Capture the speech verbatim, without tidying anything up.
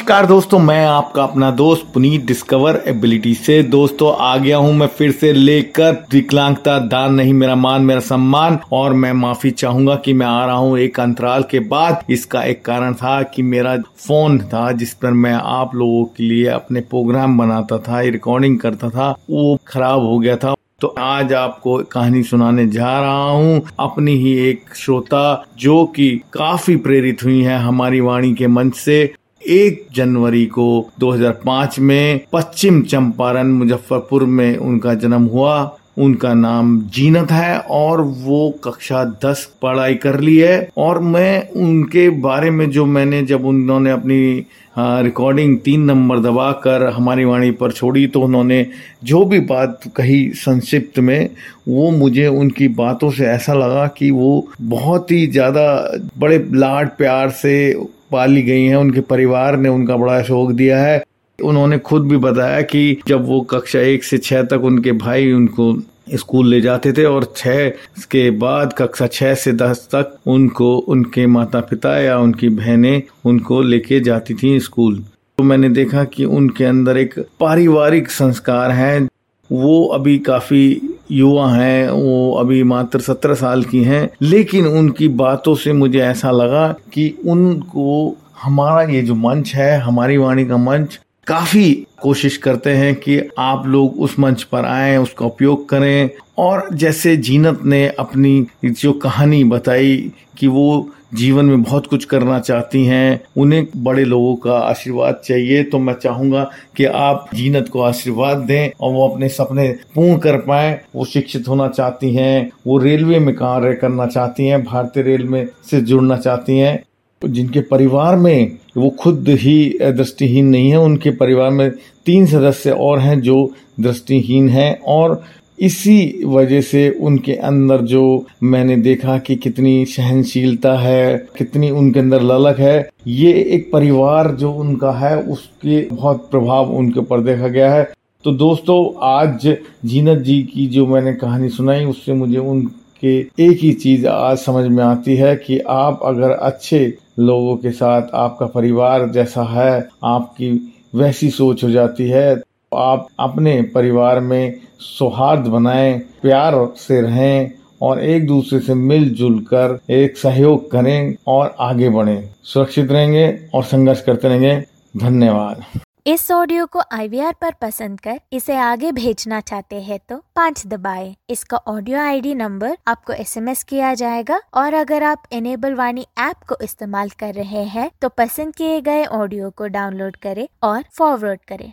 नमस्कार दोस्तों, मैं आपका अपना दोस्त पुनीत डिस्कवर एबिलिटी से दोस्तों आ गया हूं मैं फिर से लेकर विकलांगता दान नहीं मेरा मान मेरा सम्मान। और मैं माफी चाहूंगा कि मैं आ रहा हूं एक अंतराल के बाद। इसका एक कारण था कि मेरा फोन था जिस पर मैं आप लोगों के लिए अपने प्रोग्राम बनाता था, रिकॉर्डिंग करता था, वो खराब हो गया था। तो आज आपको कहानी सुनाने जा रहा हूँ अपनी ही एक श्रोता जो कि काफी प्रेरित हुई है हमारी वाणी के मंच से। एक जनवरी को दो हज़ार पाँच में पश्चिम चंपारण मुजफ्फरपुर में उनका जन्म हुआ। उनका नाम जीनत है और वो कक्षा दस पढ़ाई कर ली है। और मैं उनके बारे में जो मैंने जब उन्होंने अपनी रिकॉर्डिंग तीन नंबर दबाकर हमारी वाणी पर छोड़ी तो उन्होंने जो भी बात कही संक्षिप्त में, वो मुझे उनकी बातों से ऐसा लगा कि वो बहुत ही ज़्यादा बड़े लाड प्यार से पाली गई हैं। उनके परिवार ने उनका बड़ा सहयोग दिया है। उन्होंने खुद भी बताया कि जब वो कक्षा एक से छह तक उनके भाई उनको स्कूल ले जाते थे और छह के बाद कक्षा छह से दस तक उनको उनके माता पिता या उनकी बहनें उनको लेके जाती थी स्कूल। तो मैंने देखा कि उनके अंदर एक पारिवारिक संस्कार है। वो अभी काफी युवा हैं, वो अभी मात्र सत्रह साल की हैं, लेकिन उनकी बातों से मुझे ऐसा लगा कि उनको हमारा ये जो मंच है, हमारी वाणी का मंच, काफी कोशिश करते हैं कि आप लोग उस मंच पर आएं, उसका उपयोग करें। और जैसे जीनत ने अपनी जो कहानी बताई कि वो जीवन में बहुत कुछ करना चाहती हैं, उन्हें बड़े लोगों का आशीर्वाद चाहिए, तो मैं चाहूंगा कि आप जीनत को आशीर्वाद दें और वो अपने सपने पूर्ण कर पाएं। वो शिक्षित होना चाहती हैं, वो रेलवे में कार्य करना चाहती हैं, भारतीय रेल में से जुड़ना चाहती हैं। जिनके परिवार में वो खुद ही दृष्टिहीन नहीं है, उनके परिवार में तीन सदस्य और हैं जो दृष्टिहीन हैं। और इसी वजह से उनके अंदर जो मैंने देखा कि कितनी सहनशीलता है, कितनी उनके अंदर ललक है। ये एक परिवार जो उनका है उसके बहुत प्रभाव उनके ऊपर देखा गया है। तो दोस्तों, आज जीनत जी की जो मैंने कहानी सुनाई उससे मुझे उनके एक ही चीज आज समझ में आती है कि आप अगर अच्छे लोगों के साथ, आपका परिवार जैसा है, आपकी वैसी सोच हो जाती है, तो आप अपने परिवार में सौहार्द बनाएं, प्यार से रहें और एक दूसरे से मिलजुल कर एक सहयोग करें और आगे बढ़ें। सुरक्षित रहेंगे और संघर्ष करते रहेंगे। धन्यवाद। इस ऑडियो को आई वी आर पर पसंद कर इसे आगे भेजना चाहते हैं तो पाँच दबाएं। इसका ऑडियो आई डी नंबर आपको एस एम एस किया जाएगा। और अगर आप इनेबल वाणी ऐप को इस्तेमाल कर रहे हैं तो पसंद किए गए ऑडियो को डाउनलोड करें और फॉरवर्ड करें।